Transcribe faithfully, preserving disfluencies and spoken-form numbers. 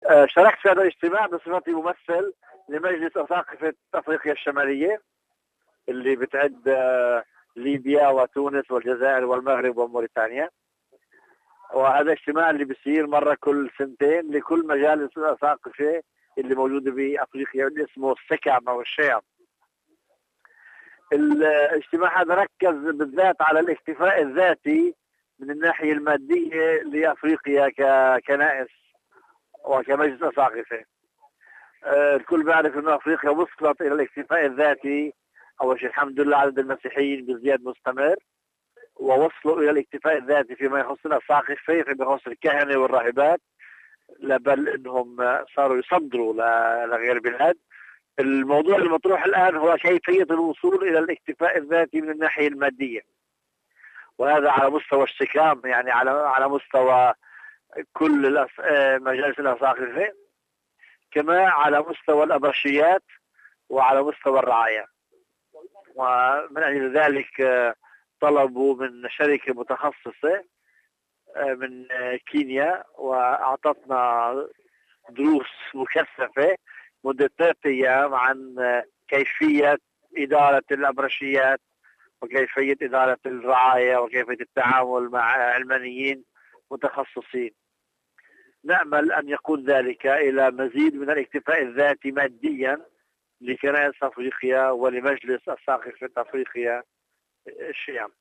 شاركت في هذا الاجتماع بصفتي ممثل لمجلس أساقفة أفريقيا الشمالية اللي بتعد ليبيا وتونس والجزائر والمغرب وموريتانيا. وهذا الاجتماع اللي بيصير مرة كل سنتين لكل مجالس الأساقفة اللي موجودة بأفريقيا اللي اسمه السكام أو الشيام. الاجتماع هذا ركز بالذات على الاكتفاء الذاتي من الناحية المادية لأفريقيا ككنائس وكمجلس أساقفة. الكل بيعرف أن أفريقيا وصلت إلى الاكتفاء الذاتي. أول شيء الحمد لله عدد المسيحيين بزيادة مستمر، ووصلوا إلى الاكتفاء الذاتي فيما يخص الأساقفة، فيما يخص الكهنة والراهبات، بل أنهم صاروا يصدروا لغير بلاد. الموضوع المطروح الآن هو كيفية الوصول إلى الاكتفاء الذاتي من الناحية المادية، وهذا على مستوى السكام، يعني على على مستوى كل مجالس الأساقفة، كما على مستوى الأبرشيات وعلى مستوى الرعاية. ومن أجل ذلك طلبوا من شركة متخصصة من كينيا وأعطتنا دروس مكثفة مدة ثلاثة أيام عن كيفية إدارة الأبرشيات وكيفية إدارة الرعاية وكيفية التعامل مع علمانيين متخصصين. نأمل أن يقود ذلك إلى مزيد من الاكتفاء الذاتي ماديا لكنائس أفريقيا ولمجلس أساقفة أفريقيا الشيام.